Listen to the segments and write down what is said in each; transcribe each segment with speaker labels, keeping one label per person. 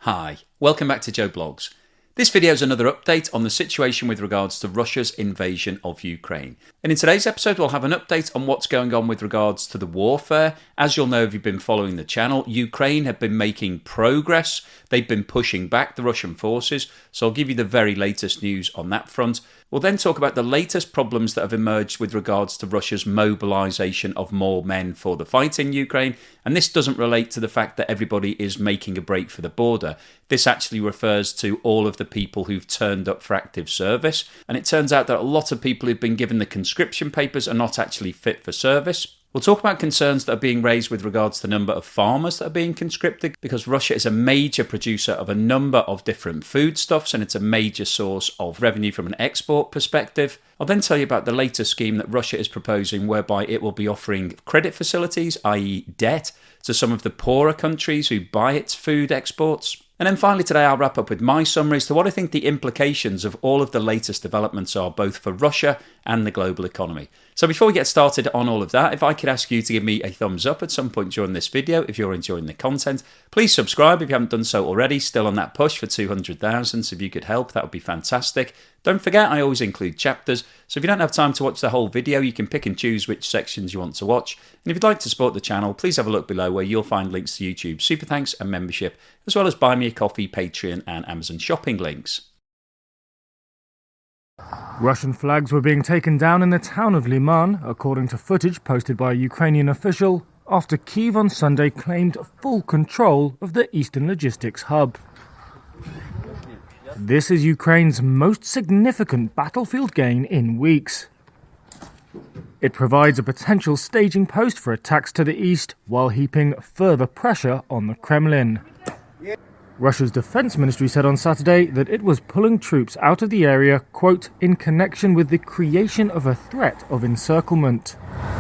Speaker 1: Hi, welcome back to Joe Blogs. This video is another update on the situation with regards to Russia's invasion of Ukraine. And in today's episode, we'll have an update on what's going on with regards to the warfare. As you'll know if you've been following the channel, Ukraine have been making progress. They've been pushing back the Russian forces. So I'll give you the very latest news on that front. We'll then talk about the latest problems that have emerged with regards to Russia's mobilisation of more men for the fight in Ukraine. And this doesn't relate to the fact that everybody is making a break for the border. This actually refers to all of the people who've turned up for active service. And it turns out that a lot of people who've been given the conscription papers are not actually fit for service. We'll talk about concerns that are being raised with regards to the number of farmers that are being conscripted, because Russia is a major producer of a number of different foodstuffs and it's a major source of revenue from an export perspective. I'll then tell you about the latest scheme that Russia is proposing, whereby it will be offering credit facilities, i.e. debt, to some of the poorer countries who buy its food exports. And then finally today I'll wrap up with my summaries to what I think the implications of all of the latest developments are, both for Russia and the global economy. So before we get started on all of that, if I could ask you to give me a thumbs up at some point during this video if you're enjoying the content. Please subscribe if you haven't done so already, still on that push for 200,000, so if you could help that would be fantastic. Don't forget I always include chapters, so if you don't have time to watch the whole video you can pick and choose which sections you want to watch. And if you'd like to support the channel, please have a look below where you'll find links to YouTube Super Thanks and membership, as well as Buy Me a Coffee, Patreon and Amazon shopping links.
Speaker 2: Russian flags were being taken down in the town of Liman, according to footage posted by a Ukrainian official, after Kyiv on Sunday claimed full control of the eastern logistics hub. This is Ukraine's most significant battlefield gain in weeks. It provides a potential staging post for attacks to the east, while heaping further pressure on the Kremlin. Russia's defense ministry said on Saturday that it was pulling troops out of the area, quote, in connection with the creation of a threat of encirclement.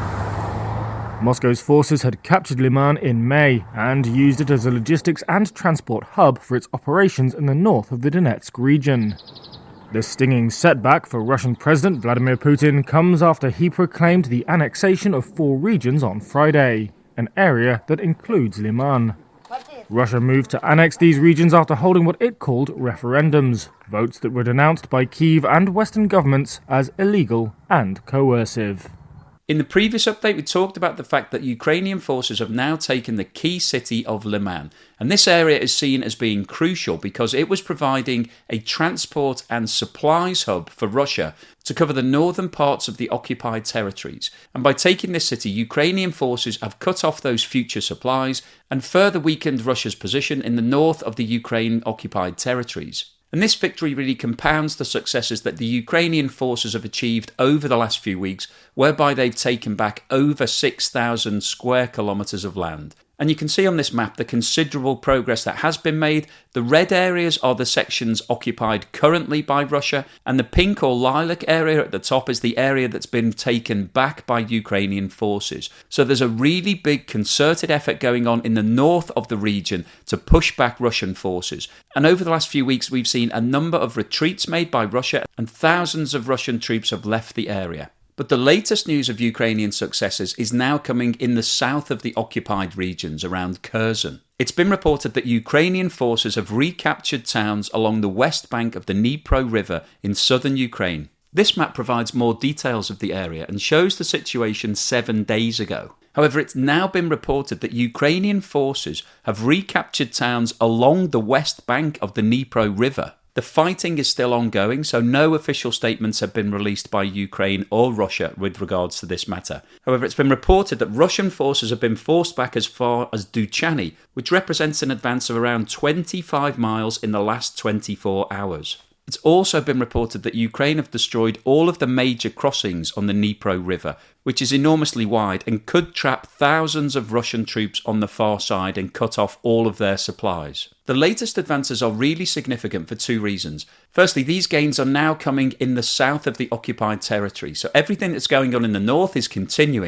Speaker 2: Moscow's forces had captured Liman in May and used it as a logistics and transport hub for its operations in the north of the Donetsk region. The stinging setback for Russian President Vladimir Putin comes after he proclaimed the annexation of 4 regions on Friday, an area that includes Liman. Russia moved to annex these regions after holding what it called referendums, votes that were denounced by Kyiv and Western governments as illegal and coercive.
Speaker 1: In the previous update, we talked about the fact that Ukrainian forces have now taken the key city of Liman. And this area is seen as being crucial because it was providing a transport and supplies hub for Russia to cover the northern parts of the occupied territories. And by taking this city, Ukrainian forces have cut off those future supplies and further weakened Russia's position in the north of the Ukraine-occupied territories. And this victory really compounds the successes that the Ukrainian forces have achieved over the last few weeks, whereby they've taken back over 6,000 square kilometres of land. And you can see on this map the considerable progress that has been made. The red areas are the sections occupied currently by Russia, and the pink or lilac area at the top is the area that's been taken back by Ukrainian forces. So there's a really big concerted effort going on in the north of the region to push back Russian forces. And over the last few weeks we've seen a number of retreats made by Russia, and thousands of Russian troops have left the area. But the latest news of Ukrainian successes is now coming in the south of the occupied regions around Kherson. It's been reported that Ukrainian forces have recaptured towns along the west bank of the Dnipro River in southern Ukraine. This map provides more details of the area and shows the situation 7 days ago. However, it's now been reported that Ukrainian forces have recaptured towns along the west bank of the Dnipro River. The fighting is still ongoing, so no official statements have been released by Ukraine or Russia with regards to this matter. However, it's been reported that Russian forces have been forced back as far as Duchany, which represents an advance of around 25 miles in the last 24 hours. It's also been reported that Ukraine have destroyed all of the major crossings on the Dnipro River, which is enormously wide and could trap thousands of Russian troops on the far side and cut off all of their supplies. The latest advances are really significant for 2 reasons. Firstly, these gains are now coming in the south of the occupied territory, so everything that's going on in the north is continuing,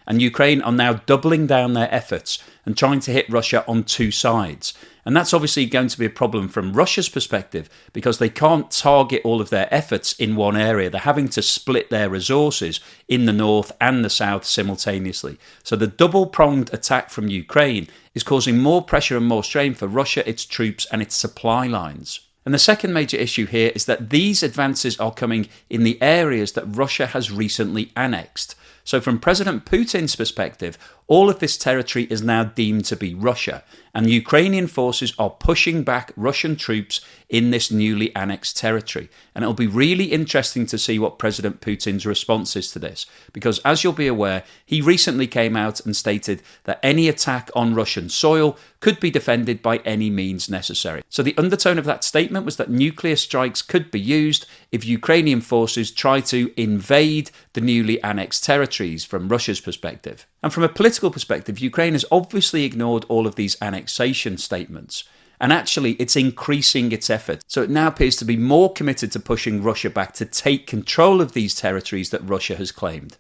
Speaker 1: and Ukraine are now doubling down their efforts and trying to hit Russia on two sides. And that's obviously going to be a problem from Russia's perspective because they can't target all of their efforts in one area. They're having to split their resources in the north and the south simultaneously. So the double-pronged attack from Ukraine is causing more pressure and more strain for Russia, its troops and its supply lines. And the second major issue here is that these advances are coming in the areas that Russia has recently annexed. So from President Putin's perspective, all of this territory is now deemed to be Russia, and Ukrainian forces are pushing back Russian troops in this newly annexed territory. And it'll be really interesting to see what President Putin's response is to this, because as you'll be aware, he recently came out and stated that any attack on Russian soil could be defended by any means necessary. So the undertone of that statement was that nuclear strikes could be used if Ukrainian forces try to invade the newly annexed territories from Russia's perspective. And from a political perspective, Ukraine has obviously ignored all of these annexation statements. And actually, it's increasing its effort. So it now appears to be more committed to pushing Russia back to take control of these territories that Russia has claimed.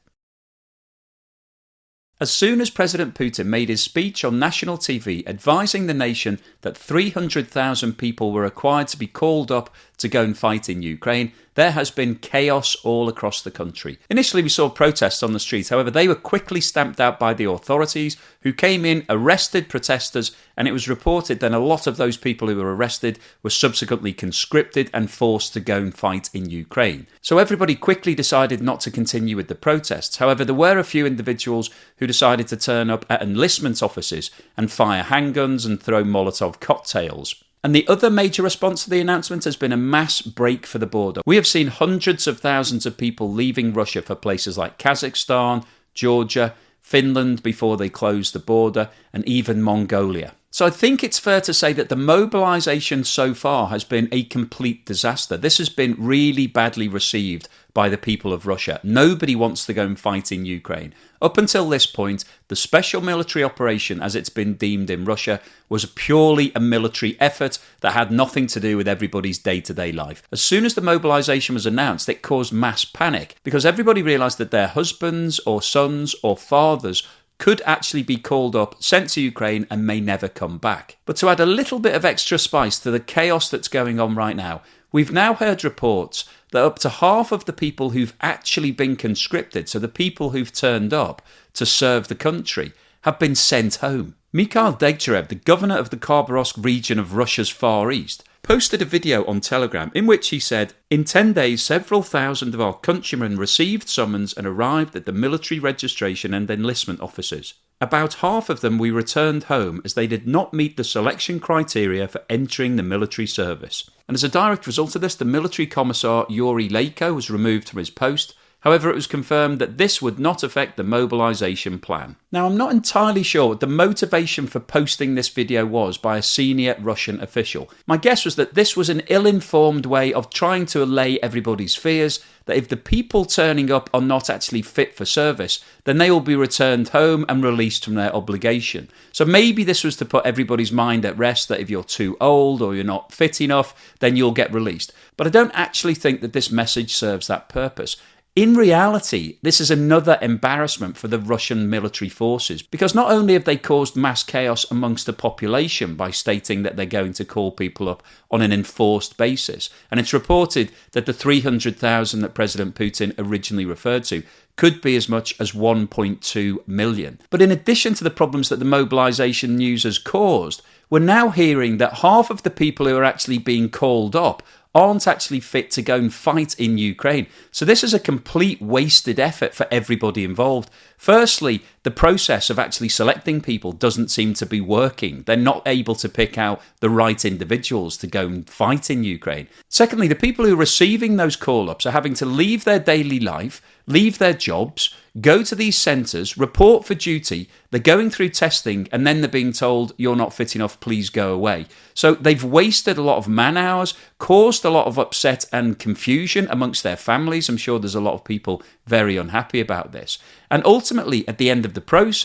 Speaker 1: As soon as President Putin made his speech on national TV advising the nation that 300,000 people were required to be called up to go and fight in Ukraine, there has been chaos all across the country. Initially, we saw protests on the streets. However, they were quickly stamped out by the authorities, who came in, arrested protesters, and it was reported that a lot of those people who were arrested were subsequently conscripted and forced to go and fight in Ukraine. So everybody quickly decided not to continue with the protests. However, there were a few individuals who decided to turn up at enlistment offices and fire handguns and throw Molotov cocktails. And the other major response to the announcement has been a mass break for the border. We have seen hundreds of thousands of people leaving Russia for places like Kazakhstan, Georgia, Finland before they closed the border, and even Mongolia. So I think it's fair to say that the mobilisation so far has been a complete disaster. This has been really badly received by the people of Russia. Nobody wants to go and fight in Ukraine. Up until this point, the special military operation, as it's been deemed in Russia, was purely a military effort that had nothing to do with everybody's day-to-day life. As soon as the mobilisation was announced, it caused mass panic because everybody realised that their husbands or sons or fathers could actually be called up, sent to Ukraine, and may never come back. But to add a little bit of extra spice to the chaos that's going on right now, we've now heard reports that up to half of the people who've actually been conscripted, so the people who've turned up to serve the country, have been sent home. Mikhail Degtyarev, the governor of the Khabarovsk region of Russia's Far East, posted a video on Telegram in which he said, "In 10 days, several thousand of our countrymen received summons and arrived at the military registration and enlistment offices. About half of them we returned home as they did not meet the selection criteria for entering the military service." And as a direct result of this, the military commissar Yuri Leiko was removed from his post. However, it was confirmed that this would not affect the mobilisation plan. Now, I'm not entirely sure what the motivation for posting this video was by a senior Russian official. My guess was that this was an ill-informed way of trying to allay everybody's fears that if the people turning up are not actually fit for service, then they will be returned home and released from their obligation. So maybe this was to put everybody's mind at rest that if you're too old or you're not fit enough, then you'll get released. But I don't actually think that this message serves that purpose. In reality, this is another embarrassment for the Russian military forces, because not only have they caused mass chaos amongst the population by stating that they're going to call people up on an enforced basis, and it's reported that the 300,000 that President Putin originally referred to could be as much as 1.2 million. But in addition to the problems that the mobilisation news has caused, we're now hearing that half of the people who are actually being called up aren't actually fit to go and fight in Ukraine. So this is a complete wasted effort for everybody involved. Firstly, the process of actually selecting people doesn't seem to be working. They're not able to pick out the right individuals to go and fight in Ukraine. Secondly, the people who are receiving those call-ups are having to leave their daily life, leave their jobs, go to these centres, report for duty, they're going through testing, and then they're being told, "You're not fit enough, please go away." So they've wasted a lot of man hours, caused a lot of upset and confusion amongst their families. I'm sure there's a lot of people very unhappy about this. And ultimately, at the end of the process,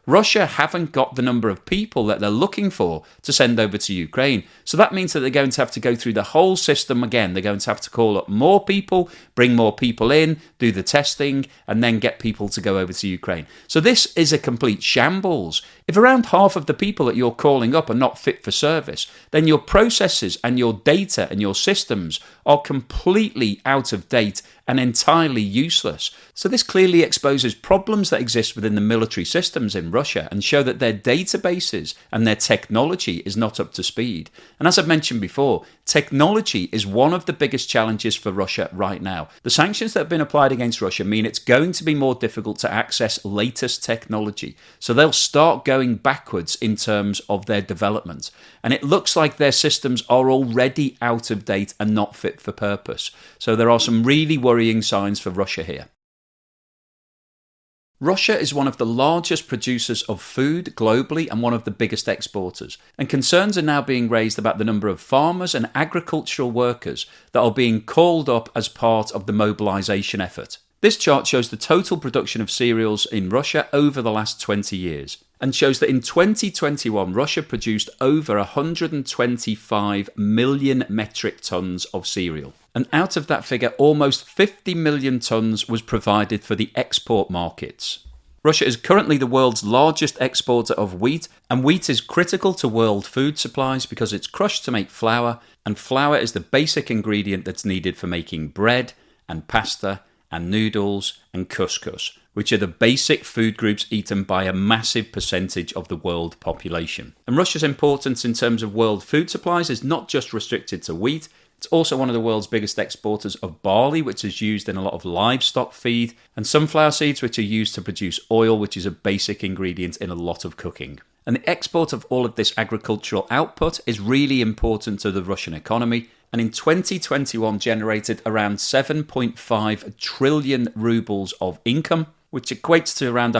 Speaker 1: Russia haven't got the number of people that they're looking for to send over to Ukraine. So that means that they're going to have to go through the whole system again. They're going to have to call up more people, bring more people in, do the testing, and then get people to go over to Ukraine. So this is a complete shambles. If around half of the people that you're calling up are not fit for service, then your processes and your data and your systems are completely out of date and entirely useless. So this clearly exposes problems that exist within the military systems in Russia and show that their databases and their technology is not up to speed. And as I've mentioned before, technology is one of the biggest challenges for Russia right now. The sanctions that have been applied against Russia mean it's going to be more difficult to access latest technology. So they'll start going backwards in terms of their development. And it looks like their systems are already out of date and not fit for purpose. So there are some really worrying signs for Russia here. Russia is one of the largest producers of food globally and one of the biggest exporters. And concerns are now being raised about the number of farmers and agricultural workers that are being called up as part of the mobilization effort. This chart shows the total production of cereals in Russia over the last 20 years and shows that in 2021 Russia produced over 125 million metric tons of cereal. And out of that figure, almost 50 million tons was provided for the export markets. Russia is currently the world's largest exporter of wheat, and wheat is critical to world food supplies because it's crushed to make flour, and flour is the basic ingredient that's needed for making bread and pasta and noodles and couscous, which are the basic food groups eaten by a massive percentage of the world population. And Russia's importance in terms of world food supplies is not just restricted to wheat. It's also one of the world's biggest exporters of barley, which is used in a lot of livestock feed, and sunflower seeds, which are used to produce oil, which is a basic ingredient in a lot of cooking. And the export of all of this agricultural output is really important to the Russian economy, and in 2021 generated around 7.5 trillion rubles of income, which equates to around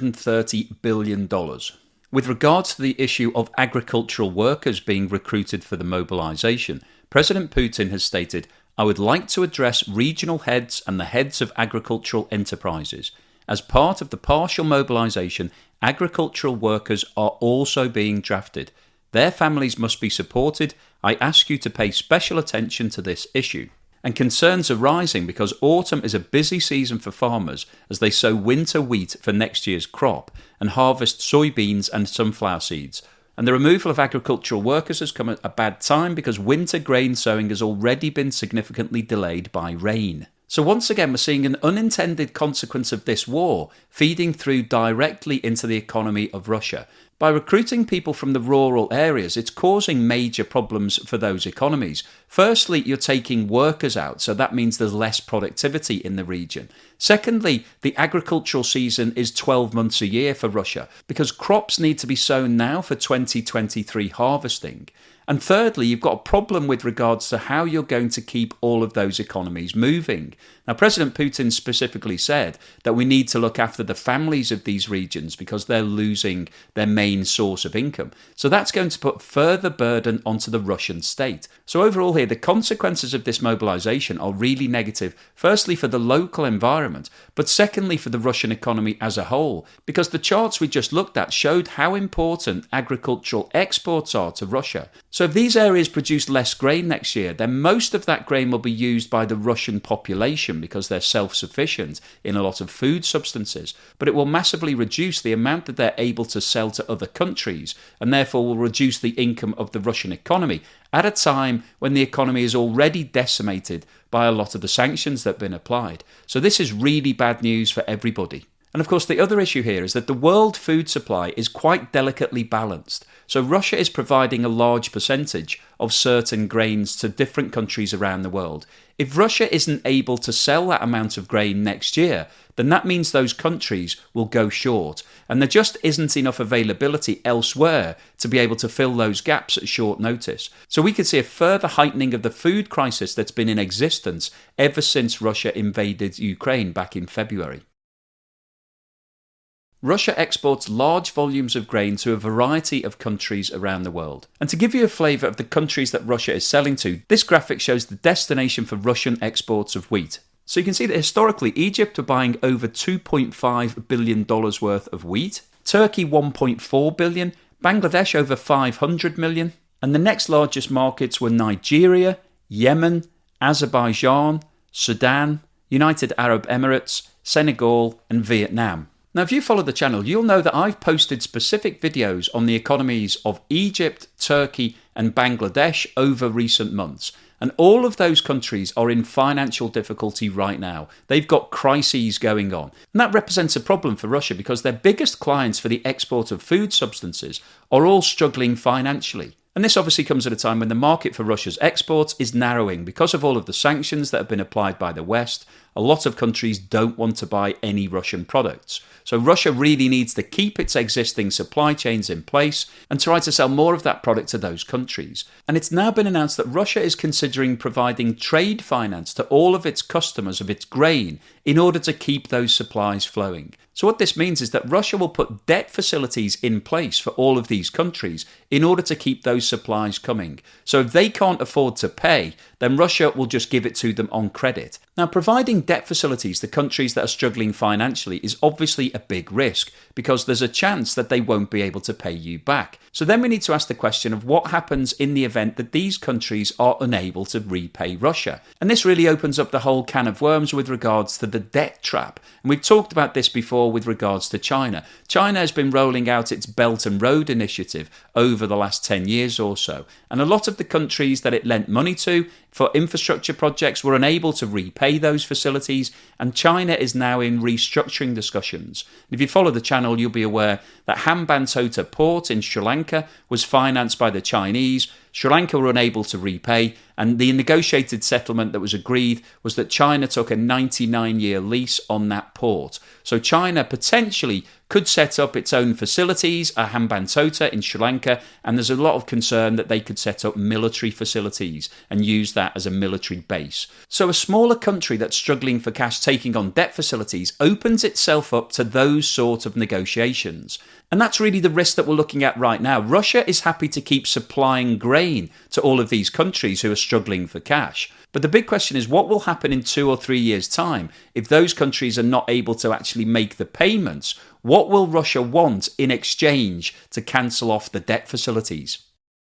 Speaker 1: $130 billion. With regards to the issue of agricultural workers being recruited for the mobilization, President Putin has stated, "I would like to address regional heads and the heads of agricultural enterprises. As part of the partial mobilization, agricultural workers are also being drafted. Their families must be supported. I ask you to pay special attention to this issue." And concerns are rising because autumn is a busy season for farmers as they sow winter wheat for next year's crop and harvest soybeans and sunflower seeds. And the removal of agricultural workers has come at a bad time because winter grain sowing has already been significantly delayed by rain. So once again, we're seeing an unintended consequence of this war feeding through directly into the economy of Russia. By recruiting people from the rural areas, it's causing major problems for those economies. Firstly, you're taking workers out, so that means there's less productivity in the region. Secondly, the agricultural season is 12 months a year for Russia because crops need to be sown now for 2023 harvesting. And thirdly, you've got a problem with regards to how you're going to keep all of those economies moving. Now, President Putin specifically said that we need to look after the families of these regions because they're losing their main source of income. So that's going to put further burden onto the Russian state. So overall here, the consequences of this mobilization are really negative, firstly for the local environment, but secondly for the Russian economy as a whole, because the charts we just looked at showed how important agricultural exports are to Russia. So if these areas produce less grain next year, then most of that grain will be used by the Russian population because they're self-sufficient in a lot of food substances, but it will massively reduce the amount that they're able to sell to other countries and therefore will reduce the income of the Russian economy at a time when the economy is already decimated by a lot of the sanctions that have been applied. So this is really bad news for everybody. And of course, the other issue here is that the world food supply is quite delicately balanced. So Russia is providing a large percentage of certain grains to different countries around the world. If Russia isn't able to sell that amount of grain next year, then that means those countries will go short. And there just isn't enough availability elsewhere to be able to fill those gaps at short notice. So we could see a further heightening of the food crisis that's been in existence ever since Russia invaded Ukraine back in February. Russia exports large volumes of grain to a variety of countries around the world. And to give you a flavour of the countries that Russia is selling to, this graphic shows the destination for Russian exports of wheat. So you can see that historically Egypt are buying over $2.5 billion worth of wheat. Turkey 1.4 billion, Bangladesh over 500 million, and the next largest markets were Nigeria, Yemen, Azerbaijan, Sudan, United Arab Emirates, Senegal and Vietnam. Now, if you follow the channel, you'll know that I've posted specific videos on the economies of Egypt, Turkey and Bangladesh over recent months. And all of those countries are in financial difficulty right now. They've got crises going on. And that represents a problem for Russia because their biggest clients for the export of food substances are all struggling financially. And this obviously comes at a time when the market for Russia's exports is narrowing because of all of the sanctions that have been applied by the West. A lot of countries don't want to buy any Russian products. So Russia really needs to keep its existing supply chains in place and try to sell more of that product to those countries. And it's now been announced that Russia is considering providing trade finance to all of its customers of its grain in order to keep those supplies flowing. So what this means is that Russia will put debt facilities in place for all of these countries in order to keep those supplies coming. So if they can't afford to pay, then Russia will just give it to them on credit. Now, providing debt facilities to countries that are struggling financially is obviously a big risk because there's a chance that they won't be able to pay you back. So then we need to ask the question of what happens in the event that these countries are unable to repay Russia. And this really opens up the whole can of worms with regards to the debt trap. And we've talked about this before with regards to China. China has been rolling out its Belt and Road Initiative over the last 10 years or so. And a lot of the countries that it lent money to for infrastructure projects were unable to repay those facilities, and China is now in restructuring discussions. If you follow the channel, you'll be aware that Hambantota Port in Sri Lanka was financed by the Chinese. Sri Lanka were unable to repay, and the negotiated settlement that was agreed was that China took a 99-year lease on that port. So China potentially could set up its own facilities at Hambantota in Sri Lanka, and there's a lot of concern that they could set up military facilities and use that as a military base. So a smaller country that's struggling for cash taking on debt facilities opens itself up to those sort of negotiations. And that's really the risk that we're looking at right now. Russia is happy to keep supplying grain to all of these countries who are struggling for cash. But the big question is what will happen in 2 or 3 years' time if those countries are not able to actually make the payments? What will Russia want in exchange to cancel off the debt facilities?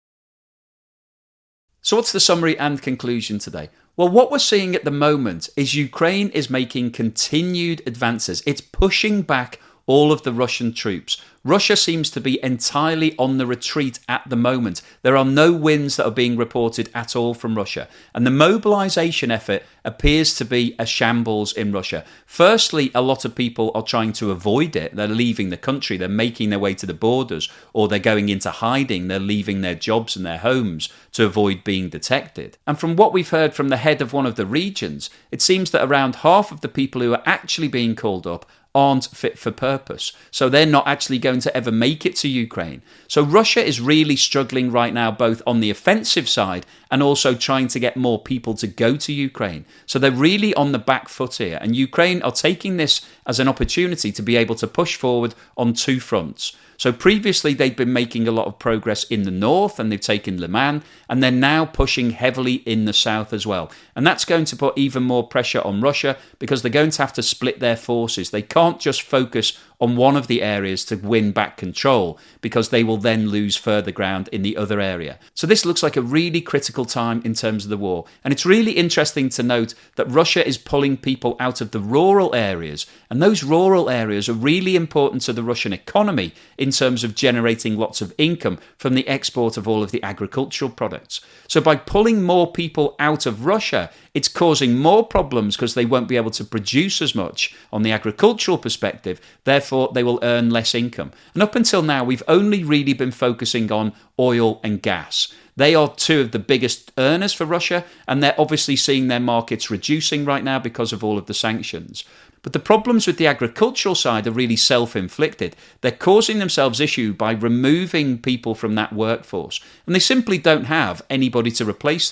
Speaker 1: So what's the summary and conclusion today? Well, what we're seeing at the moment is Ukraine is making continued advances. It's pushing back all of the Russian troops. Russia seems to be entirely on the retreat at the moment. There are no wins that are being reported at all from Russia. And the mobilization effort appears to be a shambles in Russia. Firstly, a lot of people are trying to avoid it. They're leaving the country. They're making their way to the borders, or they're going into hiding. They're leaving their jobs and their homes to avoid being detected. And from what we've heard from the head of one of the regions, it seems that around half of the people who are actually being called up aren't fit for purpose. So they're not actually going to ever make it to Ukraine. So Russia is really struggling right now, both on the offensive side and also trying to get more people to go to Ukraine. So they're really on the back foot here. And Ukraine are taking this as an opportunity to be able to push forward on 2 fronts. So previously they'd been making a lot of progress in the north and they've taken Liman, and they're now pushing heavily in the south as well. And that's going to put even more pressure on Russia because they're going to have to split their forces. They can't just focus on one of the areas to win back control because they will then lose further ground in the other area. So this looks like a really critical time in terms of the war. And it's really interesting to note that Russia is pulling people out of the rural areas. And those rural areas are really important to the Russian economy in terms of generating lots of income from the export of all of the agricultural products. So by pulling more people out of Russia, it's causing more problems because they won't be able to produce as much on the agricultural perspective. Therefore, they will earn less income. And up until now, we've only really been focusing on oil and gas. They are 2 of the biggest earners for Russia, and they're obviously seeing their markets reducing right now because of all of the sanctions. But the problems with the agricultural side are really self-inflicted. They're causing themselves issue by removing people from that workforce, and they simply don't have anybody to replace them.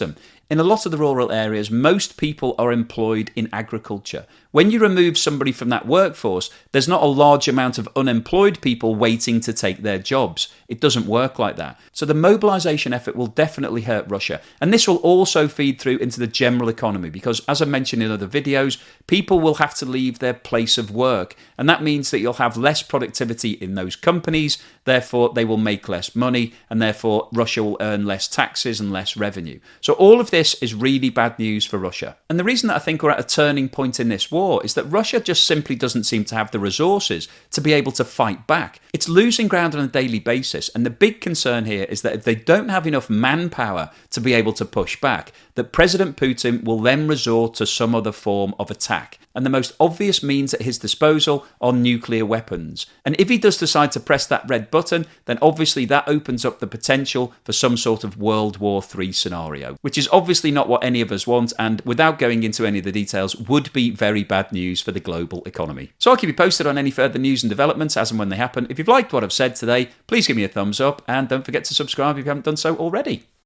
Speaker 1: In a lot of the rural areas, most people are employed in agriculture. When you remove somebody from that workforce, there's not a large amount of unemployed people waiting to take their jobs. It doesn't work like that. So the mobilization effort will definitely hurt Russia. And this will also feed through into the general economy because, as I mentioned in other videos, people will have to leave their place of work. And that means that you'll have less productivity in those companies. Therefore, they will make less money. And therefore, Russia will earn less taxes and less revenue. So all of this is really bad news for Russia. And the reason that I think we're at a turning point in this war is that Russia just simply doesn't seem to have the resources to be able to fight back. It's losing ground on a daily basis, and the big concern here is that if they don't have enough manpower to be able to push back, that President Putin will then resort to some other form of attack. And the most obvious means at his disposal are nuclear weapons. And if he does decide to press that red button, then obviously that opens up the potential for some sort of World War III scenario, which is obviously not what any of us want, and without going into any of the details, would be very bad news for the global economy. So I'll keep you posted on any further news and developments as and when they happen. If you've liked what I've said today, please give me a thumbs up, and don't forget to subscribe if you haven't done so already.